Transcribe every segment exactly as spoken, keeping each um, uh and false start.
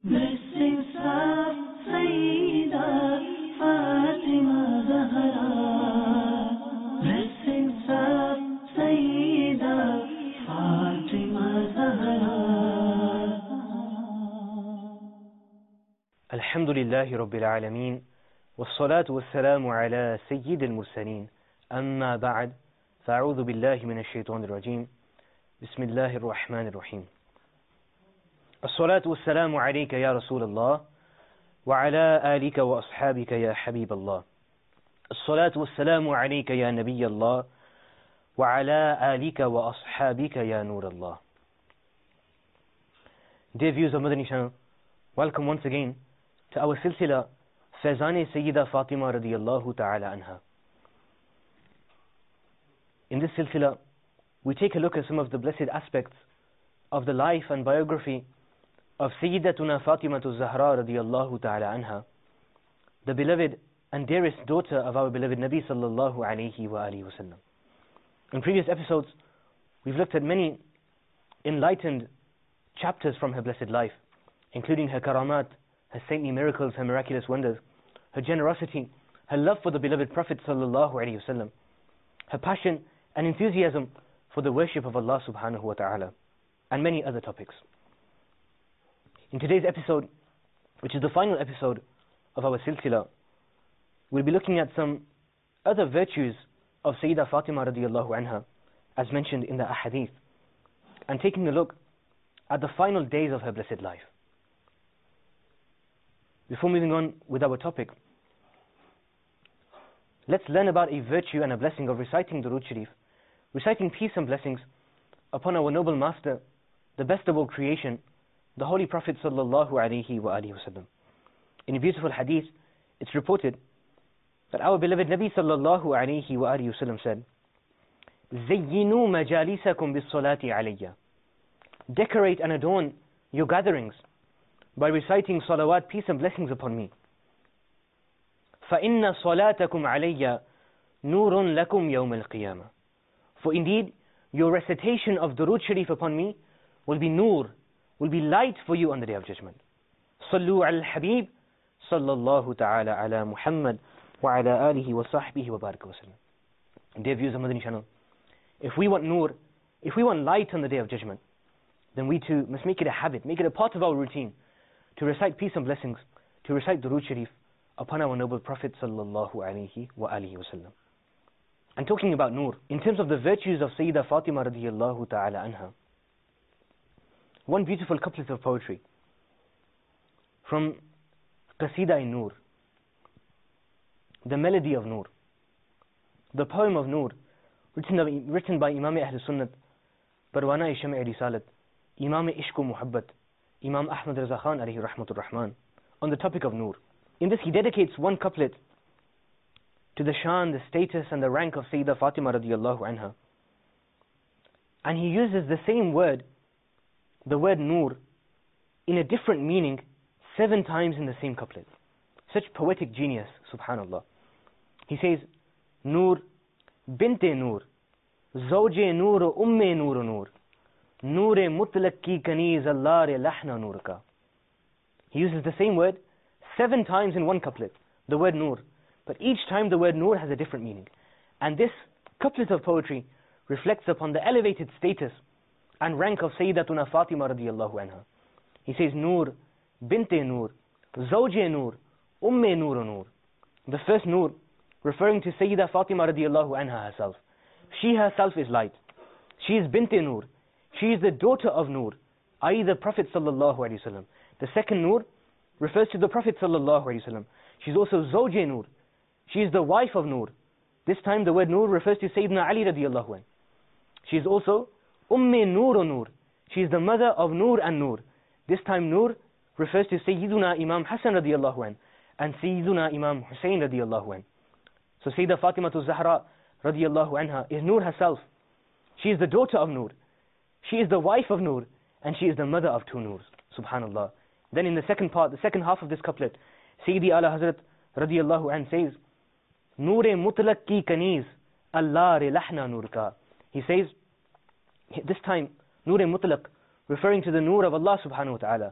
Blessings of Sayyida Fatima Zahra. Blessings of Sayyida Fatima Zahra. Alhamdulillahi Rabbil Alameen. والصلاة والسلام على سيد المرسلين أما بعد فأعوذ بالله من الشيطان الرجيم بسم الله الرحمن الرحيم الصلاة والسلام عليك يا رسول الله وعلى آلك وأصحابك يا حبيب الله الصلاة والسلام عليك يا نبي الله وعلى آلك وأصحابك يا نور الله. Dear viewers of Madani channel, welcome once again to our silsila Faizan Sayyida Fatima radiyallahu ta'ala anha. In this silsila, we take a look at some of the blessed aspects of the life and biography of Sayyidatuna Fatima Zahra radiyallahu ta'ala anha, the beloved and dearest daughter of our beloved Nabi sallallahu alayhi wa alihi wasallam. In previous episodes, we've looked at many enlightened chapters from her blessed life, including her karamat, her saintly miracles, her miraculous wonders, her generosity, her love for the beloved Prophet sallallahu alaihi wasallam, her passion and enthusiasm for the worship of Allah subhanahu wa ta'ala, and many other topics. In today's episode, which is the final episode of our silsila, we'll be looking at some other virtues of Sayyidah Fatima radiyallahu anha, as mentioned in the ahadith, and taking a look at the final days of her blessed life. Before moving on with our topic, let's learn about a virtue and a blessing of reciting Durood Sharif, reciting peace and blessings upon our noble master, the best of all creation, the Holy Prophet sallallahu alaihi wa alihi wasallam. In a beautiful hadith, it's reported that our beloved Nabi sallallahu alaihi wa alihi wasallam said, "Zayyinu majalisakum bis-salati alayya." Decorate and adorn your gatherings by reciting salawat, peace and blessings upon me. فَإِنَّ صَلَاتَكُمْ عَلَيَّ نُورٌ لَكُمْ يَوْمَ الْقِيَامَةِ. For indeed, your recitation of Durood Sharif upon me will be nur, will be light for you on the Day of Judgment. صَلُّوا عَلَى الْحَبِيبِ صَلَّى اللَّهُ تَعَالَى عَلَى مُحَمَّدٍ وَعَلَى آلِهِ وَصَحْبِهِ وَبَارَكَ وَسَلَّمَ. Dear viewers of Madani channel, if we want nur, if we want light on the Day of Judgment, then we too must make it a habit, make it a part of our routine, to recite peace and blessings, to recite Durood Sharif upon our noble Prophet sallallahu alaihi wa alihi wasallam. And talking about nur, in terms of the virtues of Sayyidah Fatima radiyallahu ta'ala anha, one beautiful couplet of poetry from Qasida-i-Nur, the melody of Nur, the poem of Nur, written, written by Imam Ahl Sunnat, Parwana-i Sham-i Risalat, Imam Ishq Muhabbat, Imam Ahmad Raza Khan alayhi rahmatur rahman, on the topic of Nur. In this he dedicates one couplet to the shan, the status and the rank of Sayyidah Fatima radiyallahu anha. And he uses the same word, the word Nur, in a different meaning seven times in the same couplet. Such poetic genius, subhanallah. He says, Nur, binte Nur, zawje Nur, umme Nur Nur, Noor-e mutlaq ki kaniz Allah re lahna nur ka. He uses the same word seven times in one couplet, the word Nur. But each time the word Nur has a different meaning. And this couplet of poetry reflects upon the elevated status and rank of Sayyidatuna Fatima radiyallahu anha. He says, Nur, binte Nur, zawje Nur, umme Nur Nur. The first Nur, referring to Sayyidah Fatima radiyallahu anha herself. She herself is light. She is binte Nur. She is the daughter of Nur, that is the Prophet sallallahu alaihi wasallam. The second Nur refers to the Prophet sallallahu alaihi wasallam. She's also Zawje Nur. She is the wife of Nur. This time the word Nur refers to Sayyidina Ali radiyallahu anhu. She is also Umme Nur Nur. She is the mother of Nur and Nur. This time Nur refers to Sayyiduna Imam Hassan radiyallahu anhu and Sayyiduna Imam Hussein radiyallahu anhu. So Sayyidah Fatima Zahra radiyallahu anha is Nur herself. She is the daughter of Nur. She is the wife of Nur, and she is the mother of two Nurs. Subhanallah. Then in the second part, the second half of this couplet, Sayyidi Ala Hazrat radiyallahu anhu says, Noor-e mutlaq ki kaniz, Allah re lahna nur ka. He says, this time, Noor-e mutlaq, referring to the Noor of Allah subhanahu wa ta'ala.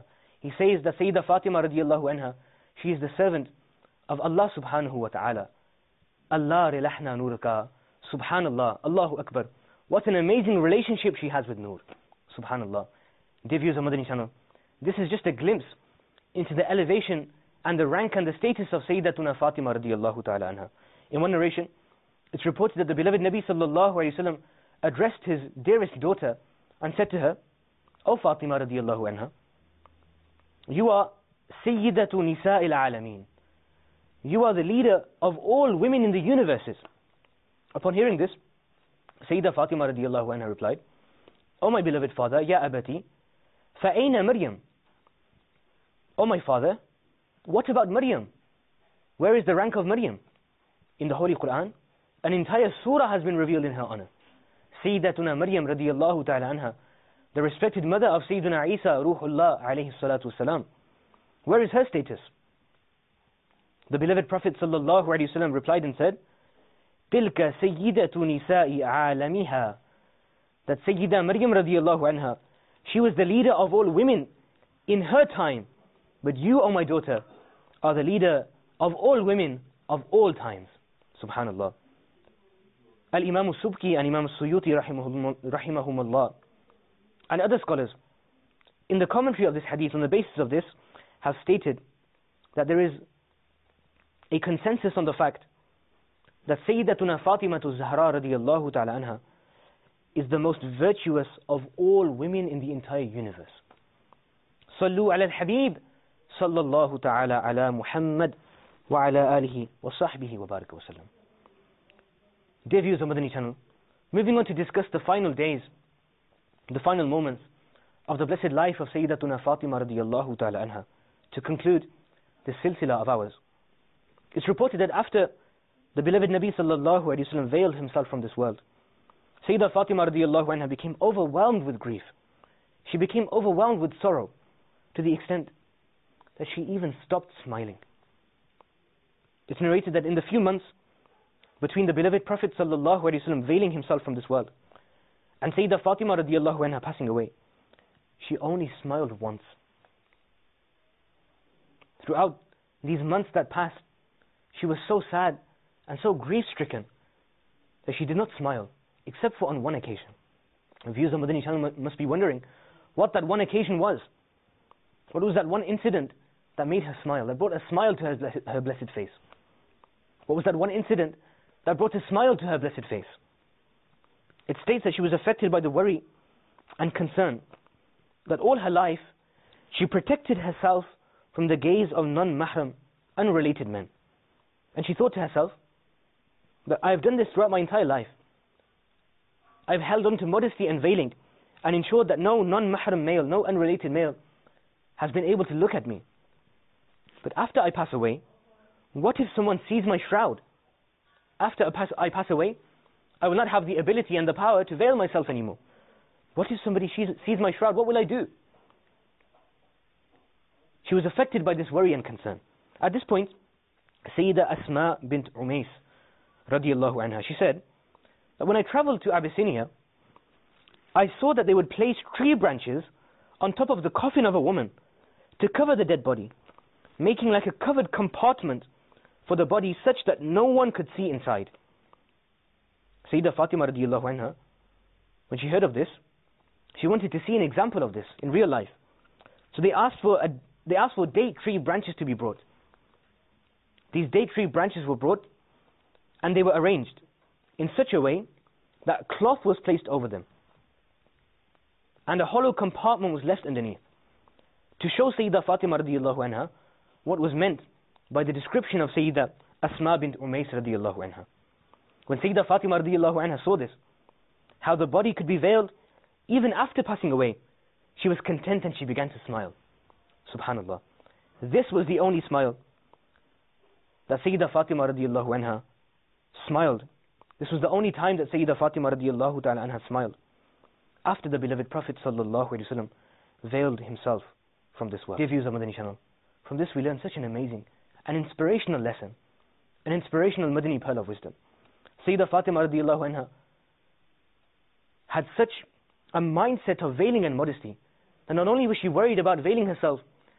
he says that Sayyidah Fatima radiallahu anha, she is the servant of Allah subhanahu wa ta'ala. Allah relahna nurka, subhanallah, Allahu Akbar. What an amazing relationship she has with Noor, subhanallah. Dear viewers of Madani channel, this is just a glimpse into the elevation and the rank and the status of Sayyidatuna Fatima radiallahu ta'ala anha. In one narration, it's reported that the beloved Nabi sallallahu alayhi wa sallam addressed his dearest daughter and said to her, O Fatima radiallahu anha, you are Sayyidatu Nisa'il Alameen. You are the leader of all women in the universes. Upon hearing this, Sayyidah Fatima radiallahu anha replied, O my beloved father, Ya Abati, fa'ayna Maryam? O my father, what about Maryam? Where is the rank of Maryam? In the Holy Quran, an entire surah has been revealed in her honor. Sayyidatuna Maryam radiallahu ta'ala anha, the respected mother of Sayyidina Isa Ruhullah alayhi salatu wasalam. Where is her status? The beloved Prophet sallallahu alayhi wasallam replied and said, Tilka Sayyidatu Nisa'i Alamiha. That Sayyidah Maryam radiallahu anha, she was the leader of all women in her time. But you, O my daughter, are the leader of all women of all times. Subhanallah. Al-Imam al-Subki and Imam al-Suyuti rahimahumullah and other scholars, in the commentary of this hadith, on the basis of this, have stated that there is a consensus on the fact that Sayyidatuna Fatimatu Zahra radiallahu ta'ala anha is the most virtuous of all women in the entire universe. Sallu ala al-Habib sallallahu ta'ala ala Muhammad wa ala alihi wa sahbihi wa baraka wa sallam. Dear viewers of Madani channel, moving on to discuss the final days, the final moments of the blessed life of Sayyidatuna Fatima radiallahu ta'ala anha, to conclude this silsila of ours. It's reported that after the beloved Nabi sallallahu alayhi wa sallam veiled himself from this world, Sayyidah Fatima radiallahu anha became overwhelmed with grief. She became overwhelmed with sorrow to the extent that she even stopped smiling. It's narrated that in the few months between the beloved Prophet sallallahu alayhi wa sallam veiling himself from this world and Sayyidah Fatima radiallahu anha passing away, she only smiled once. Throughout these months that passed, she was so sad and so grief-stricken that she did not smile, except for on one occasion. The viewers of Madani channel must be wondering what that one occasion was. What was that one incident that made her smile, that brought a smile to her blessed, her blessed face? What was that one incident that brought a smile to her blessed face? It states that she was affected by the worry and concern that all her life she protected herself from the gaze of non-mahram, unrelated men. And she thought to herself that I have done this throughout my entire life. I've held on to modesty and veiling and ensured that no non-mahram male, no unrelated male has been able to look at me. But after I pass away, what if someone sees my shroud? After I pass, I pass away, I will not have the ability and the power to veil myself anymore. What if somebody sees, sees my shroud? What will I do? She was affected by this worry and concern. At this point, Sayyidah Asma bint Umays radiallahu anha, she said that when I traveled to Abyssinia, I saw that they would place tree branches on top of the coffin of a woman to cover the dead body, making like a covered compartment for the body such that no one could see inside. Sayyidah Fatima radiallahu anha, when she heard of this, she wanted to see an example of this in real life. So they asked for a, they asked for date tree branches to be brought. These date tree branches were brought and they were arranged in such a way that cloth was placed over them and a hollow compartment was left underneath, to show Sayyidah Fatima radiallahu anha what was meant by the description of Sayyidah Asma bint Umays radiallahu anha. When Sayyidah Fatima radiallahu anha saw this, how the body could be veiled even after passing away, she was content and she began to smile. Subhanallah. This was the only smile that Sayyidah Fatima radiallahu anha smiled. This was the only time that Sayyidah Fatima radiallahu ta'ala anha smiled, after the beloved Prophet sallallahu alayhi wa sallam veiled himself from this world. Dear viewers of Madani channel, from this we learn such an amazing, an inspirational lesson, an inspirational Madani pearl of wisdom. Sayyidah Fatima radiallahu anha had such a mindset of veiling and modesty that not only was she worried about veiling herself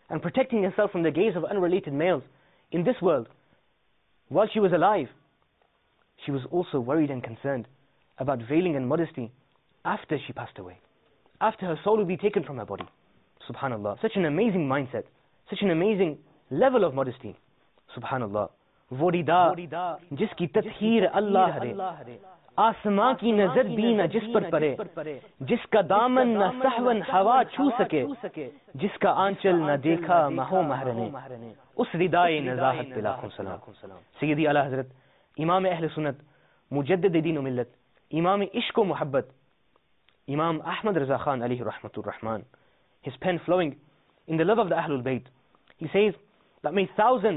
and protecting herself from the gaze of unrelated males in this world while she was alive, she was also worried and concerned about veiling and modesty after she passed away, after her soul would be taken from her body. Subhanallah. Such an amazing mindset, such an amazing level of modesty. Subhanallah. वो रिदा जिसकी तत्हीर अल्लाह रे, आसमां की नजर भी न जिस पर पड़े, जिसका दामन न सहवन हवा छू सके, जिसका आंचल न देखा महो महरने, उस रिदाए नज़ाहत पे लाखों सलाम. सैयदी आला हजरत इमाम अहले सुन्नत, मुजद्दिद दीन व मिल्लत, इमाम इश्क व मोहब्बत, Imam Ahmad Raza Khan alayhi rahmatur rahman, his pen flowing in the love of the Ahlul Bayt, he says that may thousands,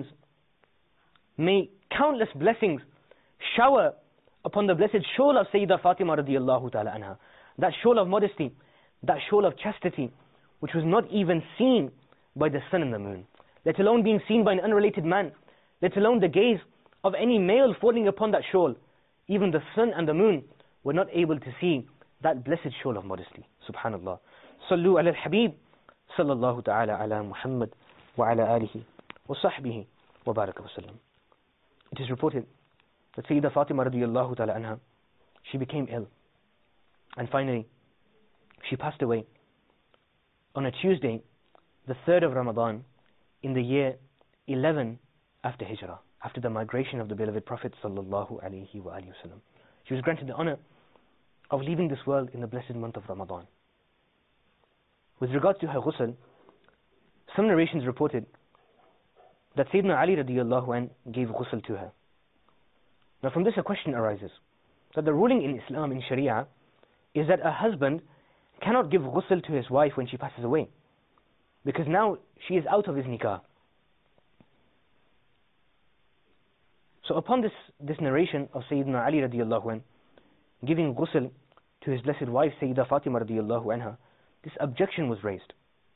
may countless blessings shower upon the blessed shoal of Sayyidah Fatima radiyallahu ta'ala anha, that shoal of modesty, that shoal of chastity, which was not even seen by the sun and the moon, let alone being seen by an unrelated man, let alone the gaze of any male falling upon that shoal. Even the sun and the moon were not able to see that blessed shoal of modesty. Subhanallah. Sallu ala al-Habib, sallallahu ta'ala ala Muhammad, wa ala alihi, wa sahbihi, wa baraka wa sallam. It is reported that Sayyidah Fatima radiyallahu ta'ala anha, she became ill. And finally, she passed away on a Tuesday, the third of Ramadan, in the year eleven after Hijrah, after the migration of the beloved Prophet sallallahu alayhi wa alihi wa sallam. She was granted the honor of leaving this world in the blessed month of Ramadan. With regards to her ghusl, some narrations reported that Sayyidina Ali radiyallahu anh gave ghusl to her. Now from this a question arises, that the ruling in Islam, in Sharia, is that a husband cannot give ghusl to his wife when she passes away, because now she is out of his nikah. So upon this, this narration of Sayyidina Ali radiyallahu anh giving ghusl to his blessed wife Sayyidah Fatima radiyallahu anha, this objection was raised.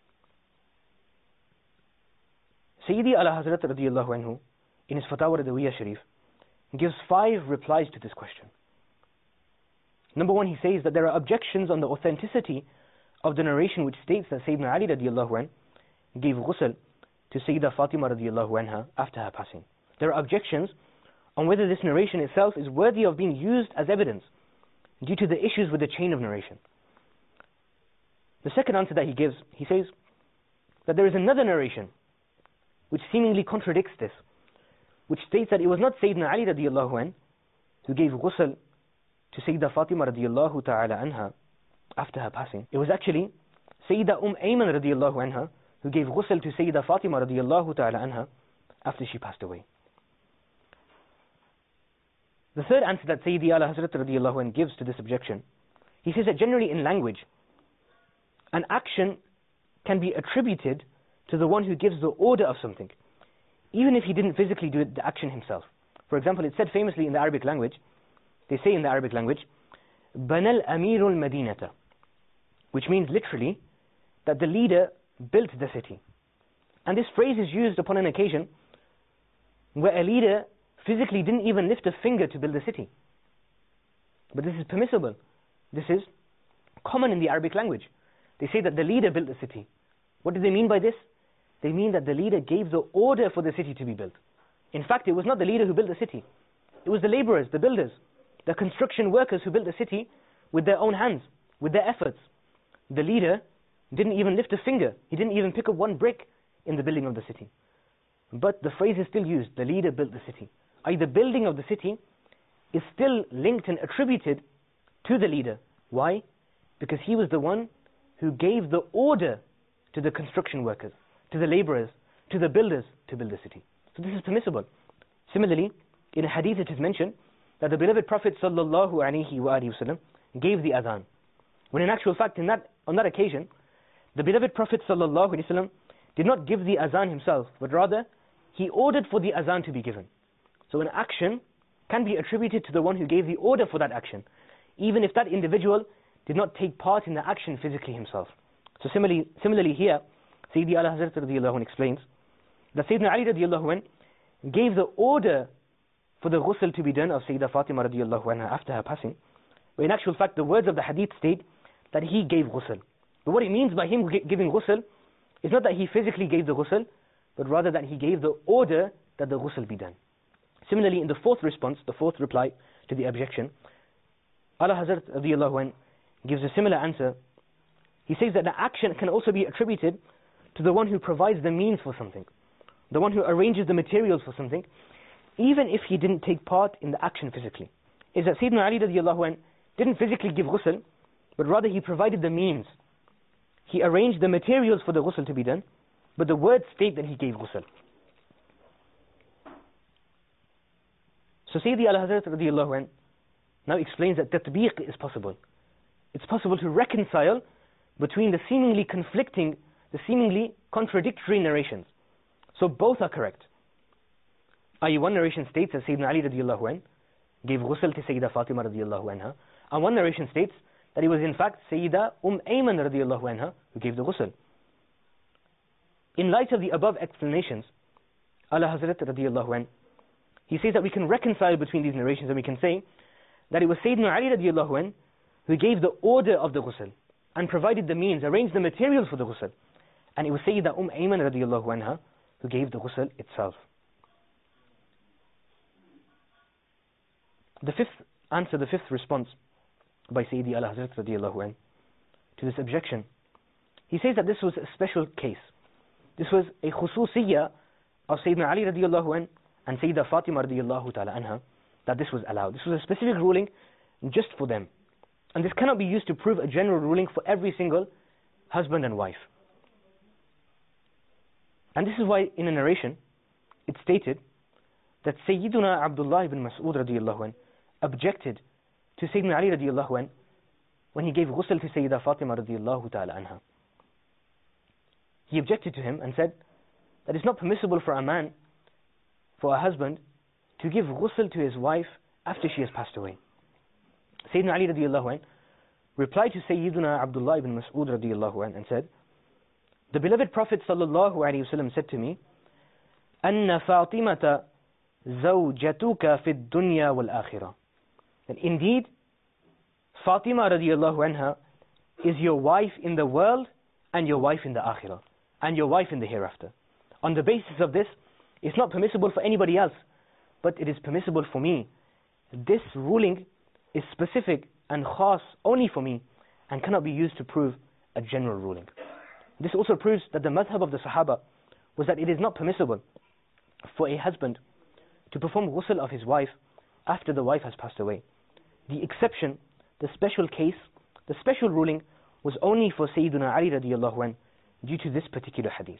Sayyidi ala Hazrat radiyallahu anhu, in his Fatawa Radawiyya Sharif, gives five replies to this question. Number one, he says that there are objections on the authenticity of the narration which states that Sayyidina Ali radiyallahu anh gave ghusl to Sayyidah Fatima radiyallahu anha after her passing. There are objections on whether this narration itself is worthy of being used as evidence due to the issues with the chain of narration. The second answer that he gives, he says that there is another narration which seemingly contradicts this, which states that it was not Sayyidina Ali radiyallahu anh who gave ghusl to Sayyidah Fatima radiyallahu ta'ala anha after her passing. It was actually Sayyidah Umm Ayman radiyallahu anha who gave ghusl to Sayyidah Fatima radiyallahu ta'ala anha after she passed away. The third answer that Sayyidi ala Hazrat radiyallahu anh gives to this objection, he says that generally in language, an action can be attributed to the one who gives the order of something, even if he didn't physically do it, the action himself. For example, it's said famously in the Arabic language, they say in the Arabic language, Banal Amirul Madinata, which means literally that the leader built the city. And this phrase is used upon an occasion where a leader physically didn't even lift a finger to build a city. But this is permissible. This is common in the Arabic language. They say that the leader built the city. What do they mean by this? They mean that the leader gave the order for the city to be built. In fact, it was not the leader who built the city. It was the laborers, the builders, the construction workers who built the city with their own hands, with their efforts. The leader didn't even lift a finger. He didn't even pick up one brick in the building of the city. But the phrase is still used, the leader built the city. I, the building of the city is still linked and attributed to the leader. Why? Because he was the one who gave the order to the construction workers, to the laborers, to the builders to build the city. So this is permissible. Similarly, in a hadith it is mentioned that the beloved Prophet sallallahu alaihi wasallam gave the adhan. When in actual fact, in that, on that occasion, the beloved Prophet sallallahu alaihi wasallam did not give the adhan himself, but rather he ordered for the adhan to be given. So an action can be attributed to the one who gave the order for that action, even if that individual did not take part in the action physically himself. So similarly, similarly here, Sayyidi ala Hazrat radiyallahu anh explains that Sayyidina Ali radiyallahu anh gave the order for the ghusl to be done of Sayyidah Fatima radiyallahu anha after her passing. But in actual fact, the words of the hadith state that he gave ghusl. But what it means by him giving ghusl is not that he physically gave the ghusl, but rather that he gave the order that the ghusl be done. Similarly, in the fourth response, the fourth reply to the objection, Ala Hazrat radiallahu anh gives a similar answer. He says that the action can also be attributed to the one who provides the means for something, the one who arranges the materials for something, even if he didn't take part in the action physically. Is that Sayyidina Ali radiallahu anh didn't physically give ghusl, but rather he provided the means. He arranged the materials for the ghusl to be done, but the words state that he gave ghusl. So Sayyidi al-Hazrat radiallahu anh now explains that tatbiq is possible. It's possible to reconcile between the seemingly conflicting, the seemingly contradictory narrations. So both are correct. that is, one narration states that Sayyidina Ali radiallahu anh gave ghusl to Sayyida Fatima radiallahu anha, and one narration states that it was in fact Sayyida Umm Ayman radiallahu anha who gave the ghusl. In light of the above explanations, Ala Hazrat radiallahu anh, he says that we can reconcile between these narrations, and we can say that it was Sayyidina Ali radiallahu anh who gave the order of the ghusl and provided the means, arranged the materials for the ghusl, and it was Sayyida Umm Ayman radiallahu anha who gave the ghusl itself. The fifth answer, the fifth response by Sayyidi Ala Hazrat radiallahu anh to this objection, he says that this was a special case. This was a khususiyya of Sayyidina Ali radiallahu anh and Sayyida Fatima radiallahu ta'ala anha, that this was allowed. This was a specific ruling just for them. And this cannot be used to prove a general ruling for every single husband and wife. And this is why in a narration it stated that Sayyiduna Abdullah ibn Mas'ud radiallahu anh objected to Sayyidina Ali radiallahu anh when he gave ghusl to Sayyida Fatima radiallahu ta'ala anha. He objected to him and said that it's not permissible for a man, for a husband, to give ghusl to his wife after she has passed away. Sayyidina Ali radiallahu anh replied to Sayyiduna Abdullah ibn Mas'ud radiallahu anh and said, the beloved Prophet sallallahu alayhi wa sallam said to me, أَنَّ فَاطِمَةَ زَوْجَتُكَ فِي الدُّنْيَا وَالْآخِرَةِ, that indeed Fatima radiallahu anha is your wife in the world and your wife in the akhirah, and your wife in the hereafter. On the basis of this, it's not permissible for anybody else, but it is permissible for me. This ruling is specific and khas only for me and cannot be used to prove a general ruling. This also proves that the madhab of the Sahaba was that it is not permissible for a husband to perform ghusl of his wife after the wife has passed away. The exception, the special case, the special ruling was only for Sayyidina Ali radiallahu anh due to this particular hadith.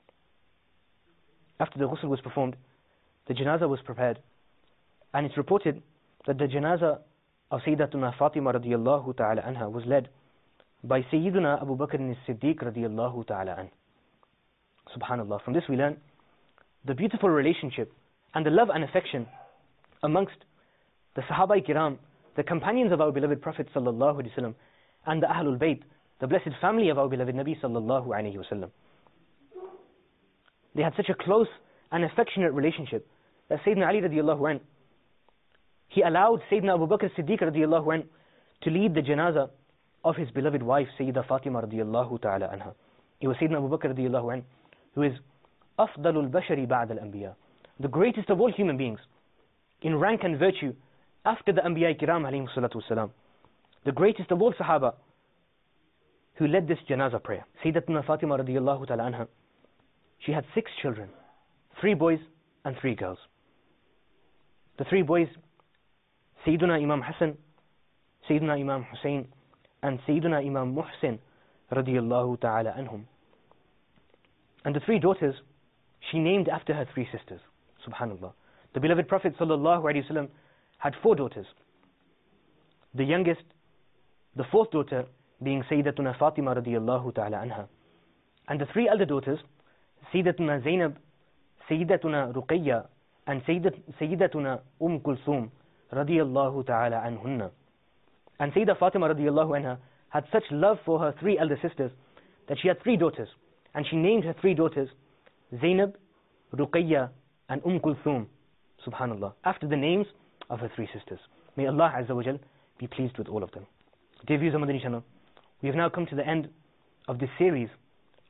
After the ghusl was performed, the janazah was prepared, and it's reported that the janazah of Sayyidatuna Fatima radiallahu ta'ala anha was led by Sayyiduna Abu Bakr as-Siddiq radiallahu ta'ala anh. Subhanallah. From this we learn the beautiful relationship and the love and affection amongst the Sahaba Kiram, the companions of our beloved Prophet sallallahu alaihi wasallam, and the Ahlul Bayt, the blessed family of our beloved Nabi sallallahu alaihi wasallam. They had such a close and affectionate relationship that Sayyidina Ali radiallahu anh, he allowed Sayyidina Abu Bakr as-Siddiq radiallahu anh to lead the janazah of his beloved wife Sayyida Fatima radiallahu ta'ala anha. It was Sayyidina Abu Bakr radiallahu anh who is أفضل البشر بعد الأنبياء, the greatest of all human beings in rank and virtue after the Anbiya Kiram alayhi salatu wasalam, the greatest of all Sahaba who led this janazah prayer. Sayyidatuna Fatima radiallahu ta'ala anha, she had six children, three boys and three girls. The three boys, Sayyiduna Imam Hassan, Sayyiduna Imam Hussein, and Sayyiduna Imam Muhsin radiallahu ta'ala anhum. And the three daughters, she named after her three sisters. Subhanallah. The beloved Prophet sallallahu alaihi wasallam had four daughters. The youngest, the fourth daughter, being Sayyidatuna Fatima radiallahu ta'ala anha. And the three elder daughters, Sayyidatuna Zainab, Sayyidatuna Ruqayya, and Sayyidatuna Umm Kulthum radiallahu ta'ala anhunna. And Sayyida Fatima radiallahu anha had such love for her three elder sisters that she had three daughters, and she named her three daughters Zainab, Ruqayya, and Umm Kulthum, subhanallah, after the names of her three sisters. May Allah Azza wa Jal be pleased with all of them. Dear viewers of Madani Channel, we have now come to the end of this series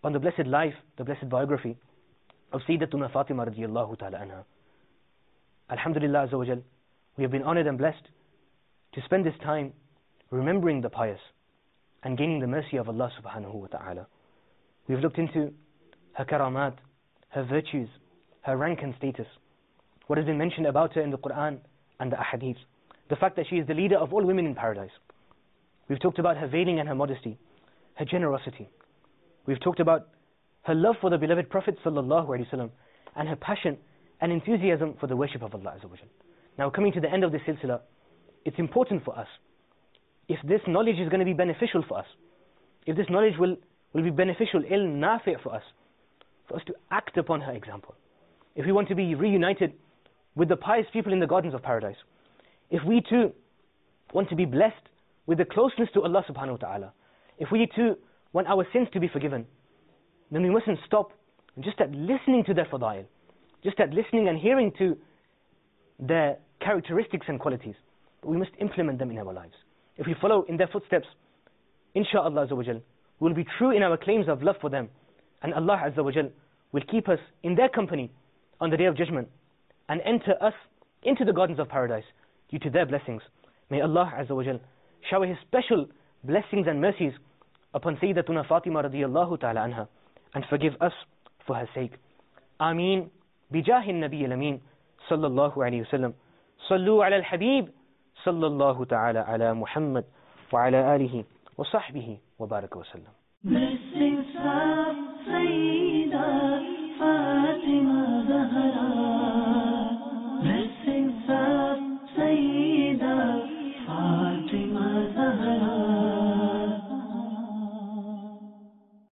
on the blessed life, the blessed biography of Sayyidatuna Fatima radiallahu ta'ala anha. Alhamdulillah Azza wa Jal, we have been honored and blessed to spend this time remembering the pious and gaining the mercy of Allah subhanahu wa ta'ala. We've looked into her karamat, her virtues, her rank and status, what has been mentioned about her in the Quran and the ahadith, the fact that she is the leader of all women in paradise. We've talked about her veiling and her modesty, her generosity. We've talked about her love for the beloved Prophet sallallahu alaihi wasallam and her passion and enthusiasm for the worship of Allah Azza wa Jal. Now, coming to the end of this silsila, it's important for us, if this knowledge is going to be beneficial for us, if this knowledge will, will be beneficial, ilm nafi' for us, for us to act upon her example. If we want to be reunited with the pious people in the gardens of paradise, if we too want to be blessed with the closeness to Allah subhanahu wa ta'ala, if we too want our sins to be forgiven, then we mustn't stop just at listening to their fadail, just at listening and hearing to their characteristics and qualities, but we must implement them in our lives. If we follow in their footsteps, insha'Allah Azza wa Jal, we will be true in our claims of love for them, and Allah Azza wa Jal will keep us in their company on the Day of Judgment and enter us into the gardens of paradise due to their blessings. May Allah Azza wa Jal shower His special blessings and mercies upon Sayyidatuna Fatima radiyallahu ta'ala anha and forgive us for her sake. Ameen. Bijahi Nabi al-Amin sallallahu alayhi wa sallam. Sallu ala al-Habib sallallahu ta'ala ala Muhammad wa ala alihi wa sahbihi wa baraka wa sallam.